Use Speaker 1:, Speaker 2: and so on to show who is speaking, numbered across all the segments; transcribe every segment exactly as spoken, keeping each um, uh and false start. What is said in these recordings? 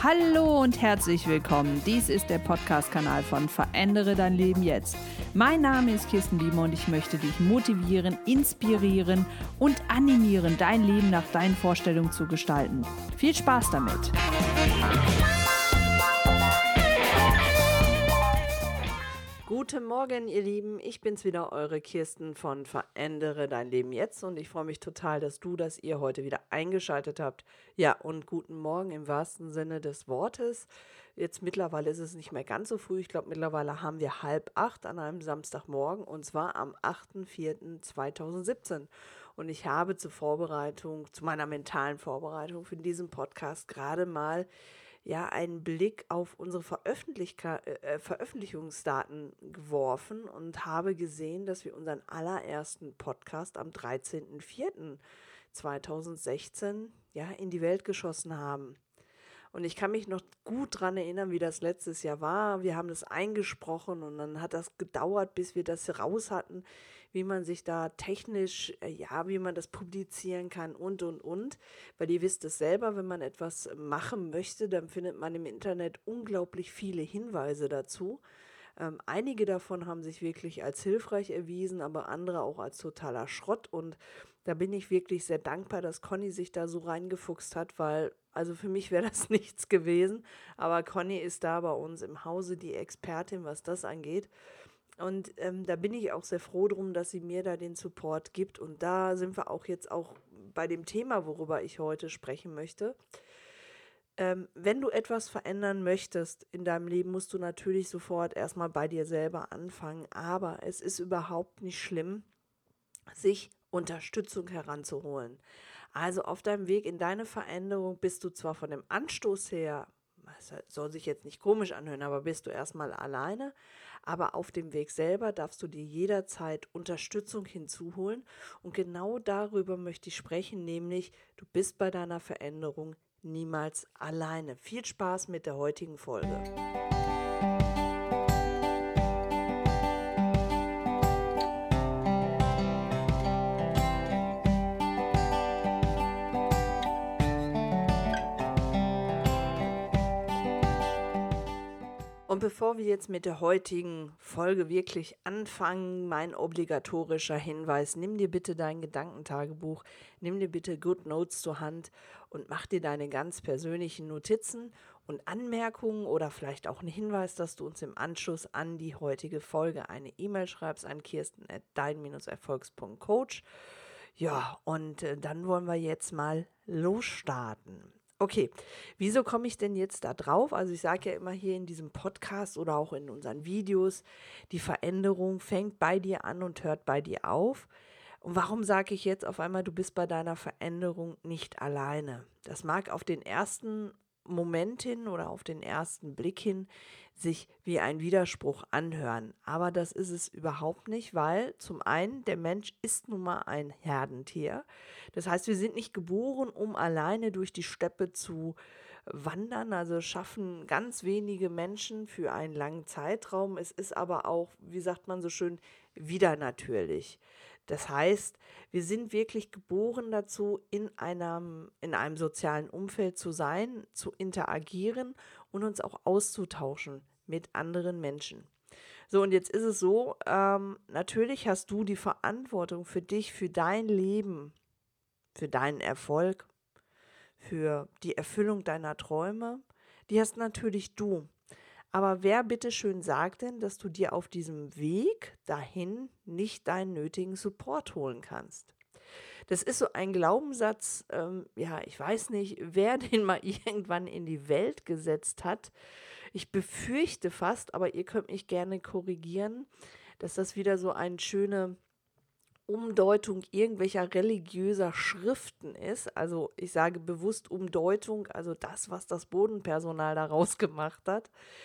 Speaker 1: Hallo und herzlich willkommen. Dies ist der Podcast-Kanal von Verändere dein Leben jetzt. Mein Name ist Kirsten Biemer und ich möchte dich motivieren, inspirieren und animieren, dein Leben nach deinen Vorstellungen zu gestalten. Viel Spaß damit! Guten Morgen, ihr Lieben. Ich bin's wieder, eure Kirsten von Verändere dein Leben jetzt und ich freue mich total, dass du, dass ihr heute wieder eingeschaltet habt. Ja, und guten Morgen im wahrsten Sinne des Wortes. Jetzt mittlerweile ist es nicht mehr ganz so früh. Ich glaube, mittlerweile haben wir halb acht an einem Samstagmorgen und zwar am achter vierter zweitausendsiebzehn. Und ich habe zur Vorbereitung, zu meiner mentalen Vorbereitung für diesen Podcast gerade mal ja einen Blick auf unsere Veröffentlichka- äh, Veröffentlichungsdaten geworfen und habe gesehen, dass wir unseren allerersten Podcast am dreizehnter vierter zweitausendsechzehn ja, in die Welt geschossen haben. Und ich kann mich noch gut daran erinnern, wie das letztes Jahr war. Wir haben das eingesprochen und dann hat das gedauert, bis wir das raus hatten, wie man sich da technisch, äh, ja, wie man das publizieren kann und, und, und. Weil ihr wisst es selber, wenn man etwas machen möchte, dann findet man im Internet unglaublich viele Hinweise dazu. Ähm, einige davon haben sich wirklich als hilfreich erwiesen, aber andere auch als totaler Schrott. Und da bin ich wirklich sehr dankbar, dass Conny sich da so reingefuchst hat, weil, also für mich wäre das nichts gewesen. Aber Conny ist da bei uns im Hause die Expertin, was das angeht. Und ähm, da bin ich auch sehr froh drum, dass sie mir da den Support gibt. Und da sind wir auch jetzt auch bei dem Thema, worüber ich heute sprechen möchte. Ähm, wenn du etwas verändern möchtest in deinem Leben, musst du natürlich sofort erstmal bei dir selber anfangen. Aber es ist überhaupt nicht schlimm, sich Unterstützung heranzuholen. Also auf deinem Weg in deine Veränderung bist du zwar von dem Anstoß her, das soll sich jetzt nicht komisch anhören, aber bist du erstmal alleine, aber auf dem Weg selber darfst du dir jederzeit Unterstützung hinzuholen und genau darüber möchte ich sprechen, nämlich du bist bei deiner Veränderung niemals alleine. Viel Spaß mit der heutigen Folge. Und bevor wir jetzt mit der heutigen Folge wirklich anfangen, mein obligatorischer Hinweis, nimm dir bitte dein Gedankentagebuch, nimm dir bitte Good Notes zur Hand und mach dir deine ganz persönlichen Notizen und Anmerkungen oder vielleicht auch einen Hinweis, dass du uns im Anschluss an die heutige Folge eine E-Mail schreibst an kirsten at dein erfolgs punkt coach. Ja, und äh, dann wollen wir jetzt mal losstarten. Okay, wieso komme ich denn jetzt da drauf? Also ich sage ja immer hier in diesem Podcast oder auch in unseren Videos, die Veränderung fängt bei dir an und hört bei dir auf. Und warum sage ich jetzt auf einmal, du bist bei deiner Veränderung nicht alleine? Das mag auf den ersten Moment hin oder auf den ersten Blick hin sich wie ein Widerspruch anhören. Aber das ist es überhaupt nicht, weil zum einen der Mensch ist nun mal ein Herdentier. Das heißt, wir sind nicht geboren, um alleine durch die Steppe zu wandern. Also schaffen ganz wenige Menschen für einen langen Zeitraum. Es ist aber auch, wie sagt man so schön, wieder natürlich. Das heißt, wir sind wirklich geboren dazu, in einem, in einem sozialen Umfeld zu sein, zu interagieren und uns auch auszutauschen mit anderen Menschen. So, und jetzt ist es so, ähm, natürlich hast du die Verantwortung für dich, für dein Leben, für deinen Erfolg, für die Erfüllung deiner Träume, die hast natürlich du. Aber wer bitteschön sagt denn, dass du dir auf diesem Weg dahin nicht deinen nötigen Support holen kannst? Das ist so ein Glaubenssatz, ähm, ja, ich weiß nicht, wer den mal irgendwann in die Welt gesetzt hat. Ich befürchte fast, aber ihr könnt mich gerne korrigieren, dass das wieder so eine schöne Umdeutung irgendwelcher religiöser Schriften ist. Also ich sage bewusst Umdeutung, also das, was das Bodenpersonal daraus gemacht hat.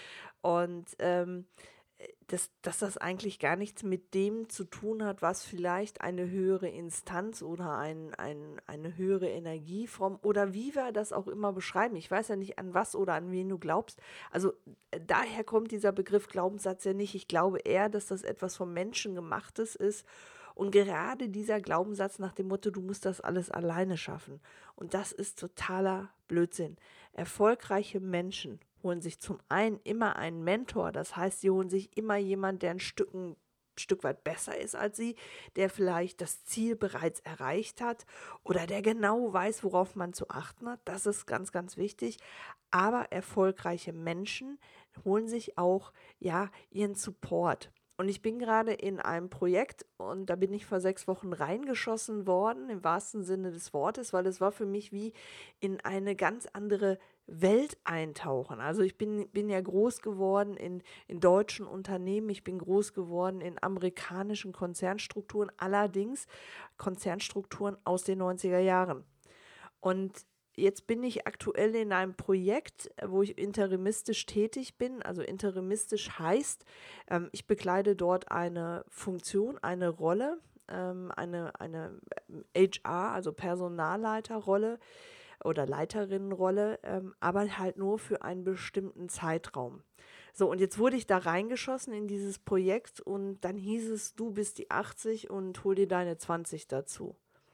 Speaker 1: Und ähm, dass, dass das eigentlich gar nichts mit dem zu tun hat, was vielleicht eine höhere Instanz oder ein, ein, eine höhere Energieform oder wie wir das auch immer beschreiben. Ich weiß ja nicht, an was oder an wen du glaubst. Also äh, daher kommt dieser Begriff Glaubenssatz ja nicht. Ich glaube eher, dass das etwas vom Menschen gemachtes ist Und gerade dieser Glaubenssatz nach dem Motto, du musst das alles alleine schaffen. Und das ist totaler Blödsinn. Erfolgreiche Menschen holen sich zum einen immer einen Mentor, das heißt, sie holen sich immer jemanden, der ein Stück, ein Stück weit besser ist als sie, der vielleicht das Ziel bereits erreicht hat oder der genau weiß, worauf man zu achten hat. Das ist ganz, ganz wichtig. Aber erfolgreiche Menschen holen sich auch ja ihren Support. Und ich bin gerade in einem Projekt und da bin ich vor sechs Wochen reingeschossen worden, im wahrsten Sinne des Wortes, weil es war für mich wie in eine ganz andere Welt eintauchen. Also ich bin, bin ja groß geworden in, in deutschen Unternehmen, ich bin groß geworden in amerikanischen Konzernstrukturen, allerdings Konzernstrukturen aus den neunziger Jahren. Und jetzt bin ich aktuell in einem Projekt, wo ich interimistisch tätig bin. Also interimistisch heißt, ähm, ich bekleide dort eine Funktion, eine Rolle, ähm, eine, eine H R, also Personalleiterrolle oder Leiterinnenrolle, ähm, aber halt nur für einen bestimmten Zeitraum. So, und jetzt wurde ich da reingeschossen in dieses Projekt und dann hieß es, du bist die achtzig und hol dir deine zwanzig dazu.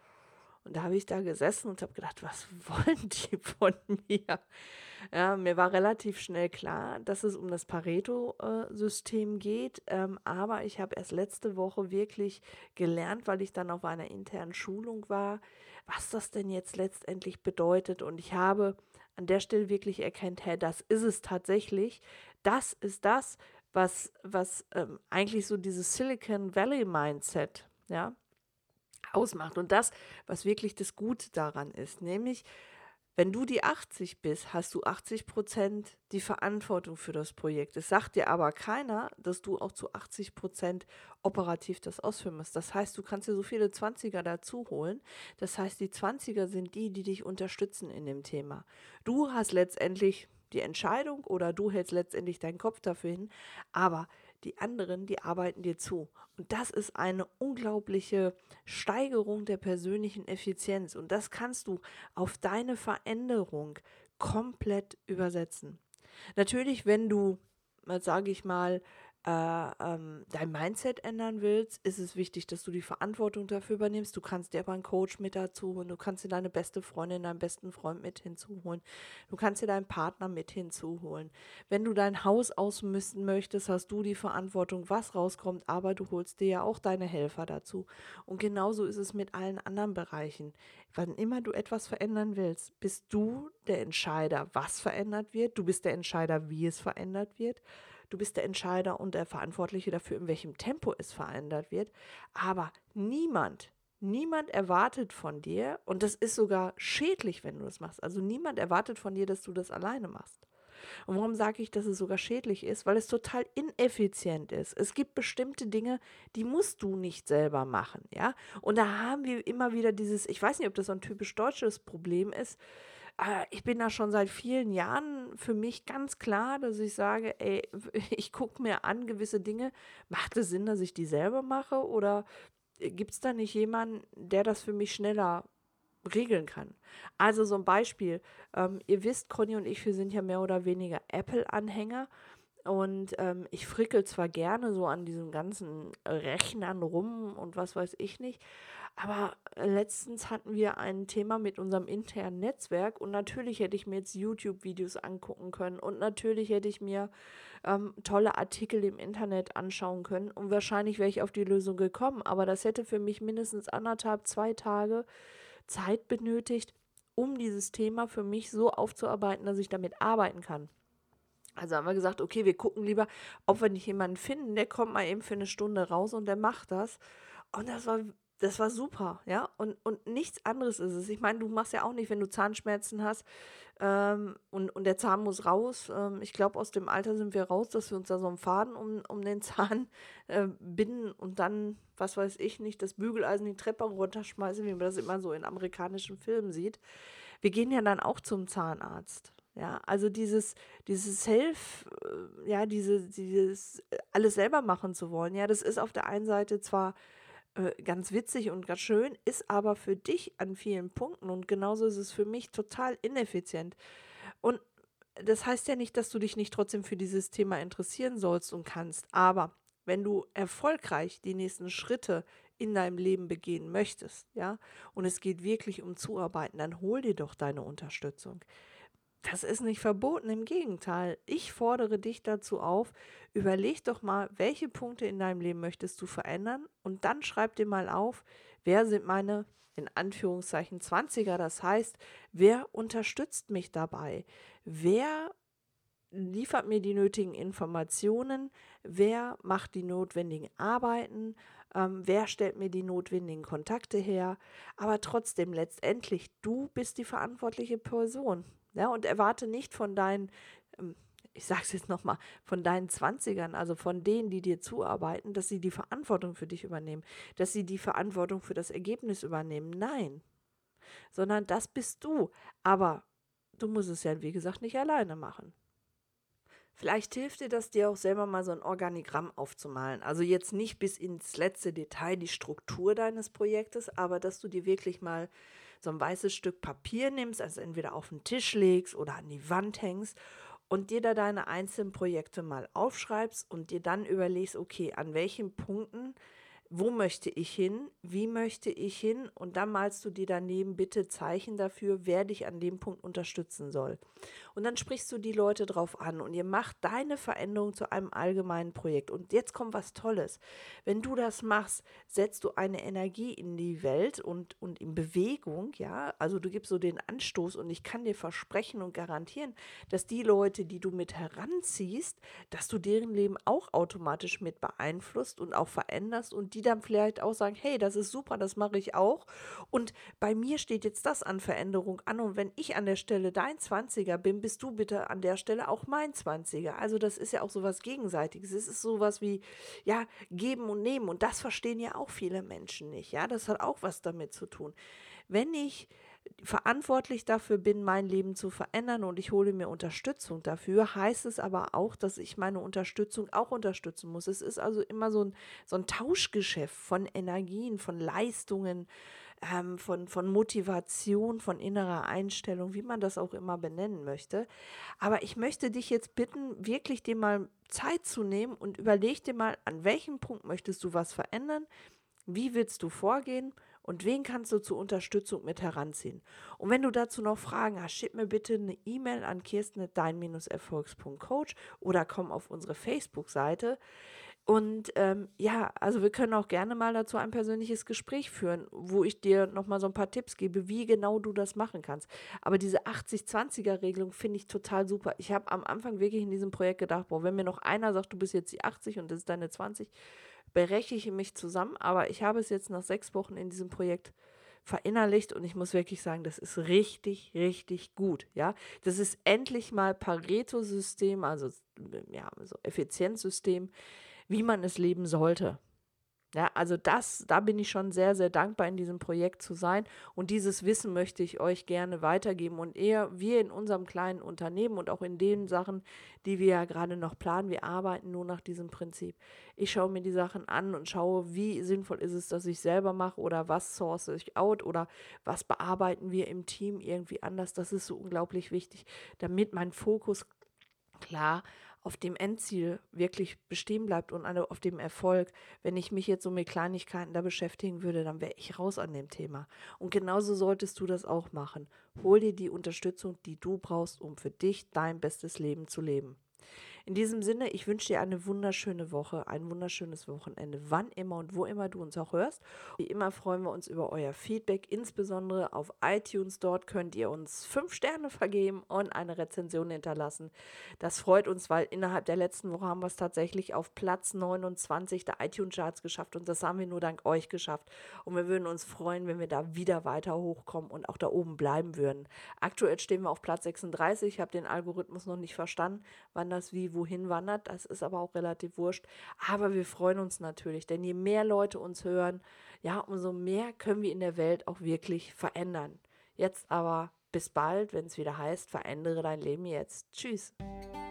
Speaker 1: Und da habe ich da gesessen und habe gedacht, was wollen die von mir? Ja, mir war relativ schnell klar, dass es um das Pareto-System geht, ähm, aber ich habe erst letzte Woche wirklich gelernt, weil ich dann auf einer internen Schulung war, was das denn jetzt letztendlich bedeutet. Und ich habe an der Stelle wirklich erkannt, hey, das ist es tatsächlich. Das ist das, was, was ähm, eigentlich so dieses Silicon Valley Mindset, ja, ausmacht. Und das, was wirklich das Gute daran ist, nämlich, wenn du die achtzig bist, hast du achtzig Prozent die Verantwortung für das Projekt. Es sagt dir aber keiner, dass du auch zu achtzig Prozent operativ das ausführen musst. Das heißt, du kannst dir so viele Zwanziger dazu holen. Das heißt, die Zwanziger sind die, die dich unterstützen in dem Thema. Du hast letztendlich die Entscheidung oder du hältst letztendlich deinen Kopf dafür hin, aber die anderen, die arbeiten dir zu. Und das ist eine unglaubliche Steigerung der persönlichen Effizienz. Und das kannst du auf deine Veränderung komplett übersetzen. Natürlich, wenn du, sage ich mal, äh, ähm, dein Mindset ändern willst, ist es wichtig, dass du die Verantwortung dafür übernimmst. Du kannst dir aber einen Coach mit dazu holen, du kannst dir deine beste Freundin, deinen besten Freund mit hinzuholen, du kannst dir deinen Partner mit hinzuholen. Wenn du dein Haus ausmisten möchtest, hast du die Verantwortung, was rauskommt, aber du holst dir ja auch deine Helfer dazu. Und genauso ist es mit allen anderen Bereichen. Wann immer du etwas verändern willst, bist du der Entscheider, was verändert wird. Du bist der Entscheider, wie es verändert wird. Du bist der Entscheider und der Verantwortliche dafür, in welchem Tempo es verändert wird. Aber niemand, niemand erwartet von dir, und das ist sogar schädlich, wenn du das machst. Also niemand erwartet von dir, dass du das alleine machst. Und warum sage ich, dass es sogar schädlich ist? Weil es total ineffizient ist. Es gibt bestimmte Dinge, die musst du nicht selber machen, ja? Und da haben wir immer wieder dieses, ich weiß nicht, ob das so ein typisch deutsches Problem ist. Äh, ich bin da schon seit vielen Jahren für mich ganz klar, dass ich sage, ey, ich gucke mir an gewisse Dinge. Macht es Sinn, dass ich die selber mache? Oder gibt es da nicht jemanden, der das für mich schneller regeln kann? Also so ein Beispiel, ähm, ihr wisst, Conny und ich, wir sind ja mehr oder weniger Apple-Anhänger und ähm, ich frickel zwar gerne so an diesen ganzen Rechnern rum und was weiß ich nicht, aber letztens hatten wir ein Thema mit unserem internen Netzwerk und natürlich hätte ich mir jetzt YouTube-Videos angucken können und natürlich hätte ich mir ähm, tolle Artikel im Internet anschauen können und wahrscheinlich wäre ich auf die Lösung gekommen, aber das hätte für mich mindestens anderthalb, zwei Tage Zeit benötigt, um dieses Thema für mich so aufzuarbeiten, dass ich damit arbeiten kann. Also haben wir gesagt, okay, wir gucken lieber, ob wir nicht jemanden finden, der kommt mal eben für eine Stunde raus und der macht das. Und das war, das war super, ja. Und, und nichts anderes ist es. Ich meine, du machst ja auch nicht, wenn du Zahnschmerzen hast ähm, und, und der Zahn muss raus. Ähm, ich glaube, aus dem Alter sind wir raus, dass wir uns da so einen Faden um, um den Zahn äh, binden und dann, was weiß ich nicht, das Bügeleisen die Treppe runterschmeißen, wie man das immer so in amerikanischen Filmen sieht. Wir gehen ja dann auch zum Zahnarzt. Ja, also dieses, dieses Self, äh, ja, diese, dieses äh, alles selber machen zu wollen, ja, das ist auf der einen Seite zwar äh, ganz witzig und ganz schön, ist aber für dich an vielen Punkten und genauso ist es für mich total ineffizient. Und das heißt ja nicht, dass du dich nicht trotzdem für dieses Thema interessieren sollst und kannst, aber wenn du erfolgreich die nächsten Schritte in deinem Leben begehen möchtest, ja, und es geht wirklich um Zuarbeiten, dann hol dir doch deine Unterstützung. Das ist nicht verboten, im Gegenteil. Ich fordere dich dazu auf, überleg doch mal, welche Punkte in deinem Leben möchtest du verändern und dann schreib dir mal auf, wer sind meine, in Anführungszeichen, Zwanziger, das heißt, wer unterstützt mich dabei? Wer liefert mir die nötigen Informationen? Wer macht die notwendigen Arbeiten? Ähm, wer stellt mir die notwendigen Kontakte her? Aber trotzdem, letztendlich, du bist die verantwortliche Person. Ja, und erwarte nicht von deinen, ähm, ich sage es jetzt nochmal, von deinen Zwanzigern, also von denen, die dir zuarbeiten, dass sie die Verantwortung für dich übernehmen, dass sie die Verantwortung für das Ergebnis übernehmen. Nein, sondern das bist du. Aber du musst es ja, wie gesagt, nicht alleine machen. Vielleicht hilft dir das, dir auch selber mal so ein Organigramm aufzumalen. Also jetzt nicht bis ins letzte Detail die Struktur deines Projektes, aber dass du dir wirklich mal so ein weißes Stück Papier nimmst, also entweder auf den Tisch legst oder an die Wand hängst und dir da deine einzelnen Projekte mal aufschreibst und dir dann überlegst, okay, an welchen Punkten, wo möchte ich hin, wie möchte ich hin, und dann malst du dir daneben bitte Zeichen dafür, wer dich an dem Punkt unterstützen soll. Und dann sprichst du die Leute drauf an und ihr macht deine Veränderung zu einem allgemeinen Projekt. Und jetzt kommt was Tolles. Wenn du das machst, setzt du eine Energie in die Welt und, und in Bewegung, ja. Also du gibst so den Anstoß, und ich kann dir versprechen und garantieren, dass die Leute, die du mit heranziehst, dass du deren Leben auch automatisch mit beeinflusst und auch veränderst und die dann vielleicht auch sagen, hey, das ist super, das mache ich auch. Und bei mir steht jetzt das an Veränderung an, und wenn ich an der Stelle dein Zwanziger bin, bist du bitte an der Stelle auch mein Zwanziger. Also das ist ja auch sowas Gegenseitiges. Es ist sowas wie, ja, geben und nehmen, und das verstehen ja auch viele Menschen nicht. Ja, das hat auch was damit zu tun. Wenn ich verantwortlich dafür bin, mein Leben zu verändern und ich hole mir Unterstützung dafür, heißt es aber auch, dass ich meine Unterstützung auch unterstützen muss. Es ist also immer so ein, so ein Tauschgeschäft von Energien, von Leistungen, ähm, von, von Motivation, von innerer Einstellung, wie man das auch immer benennen möchte. Aber ich möchte dich jetzt bitten, wirklich dir mal Zeit zu nehmen und überleg dir mal, an welchem Punkt möchtest du was verändern, wie willst du vorgehen und wen kannst du zur Unterstützung mit heranziehen? Und wenn du dazu noch Fragen hast, schick mir bitte eine E-Mail an kirsten at dein erfolgs punkt coach oder komm auf unsere Facebook-Seite. Und ähm, ja, also wir können auch gerne mal dazu ein persönliches Gespräch führen, wo ich dir nochmal so ein paar Tipps gebe, wie genau du das machen kannst. Aber diese achtzig-zwanziger-Regelung finde ich total super. Ich habe am Anfang wirklich in diesem Projekt gedacht, boah, wenn mir noch einer sagt, du bist jetzt die achtzig und das ist deine zwanzig, breche ich mich zusammen. Aber ich habe es jetzt nach sechs Wochen in diesem Projekt verinnerlicht und ich muss wirklich sagen, das ist richtig, richtig gut, ja. Das ist endlich mal Pareto-System, also ja, so Effizienzsystem, wie man es leben sollte. Ja, also das, da bin ich schon sehr, sehr dankbar, in diesem Projekt zu sein, und dieses Wissen möchte ich euch gerne weitergeben, und eher wir in unserem kleinen Unternehmen und auch in den Sachen, die wir ja gerade noch planen, wir arbeiten nur nach diesem Prinzip. Ich schaue mir die Sachen an und schaue, wie sinnvoll ist es, dass ich selber mache, oder was source ich out, oder was bearbeiten wir im Team irgendwie anders. Das ist so unglaublich wichtig, damit mein Fokus klar auf dem Endziel wirklich bestehen bleibt und auf dem Erfolg. Wenn ich mich jetzt so mit Kleinigkeiten da beschäftigen würde, dann wäre ich raus an dem Thema. Und genauso solltest du das auch machen. Hol dir die Unterstützung, die du brauchst, um für dich dein bestes Leben zu leben. In diesem Sinne, ich wünsche dir eine wunderschöne Woche, ein wunderschönes Wochenende, wann immer und wo immer du uns auch hörst. Wie immer freuen wir uns über euer Feedback, insbesondere auf iTunes. Dort könnt ihr uns fünf Sterne vergeben und eine Rezension hinterlassen. Das freut uns, weil innerhalb der letzten Woche haben wir es tatsächlich auf Platz neunundzwanzig der iTunes-Charts geschafft, und das haben wir nur dank euch geschafft. Und wir würden uns freuen, wenn wir da wieder weiter hochkommen und auch da oben bleiben würden. Aktuell stehen wir auf Platz sechsunddreißig. Ich habe den Algorithmus noch nicht verstanden, wann das wie wohin wandert. Das ist aber auch relativ wurscht. Aber wir freuen uns natürlich, denn je mehr Leute uns hören, ja, umso mehr können wir in der Welt auch wirklich verändern. Jetzt aber bis bald, wenn es wieder heißt, verändere dein Leben jetzt. Tschüss.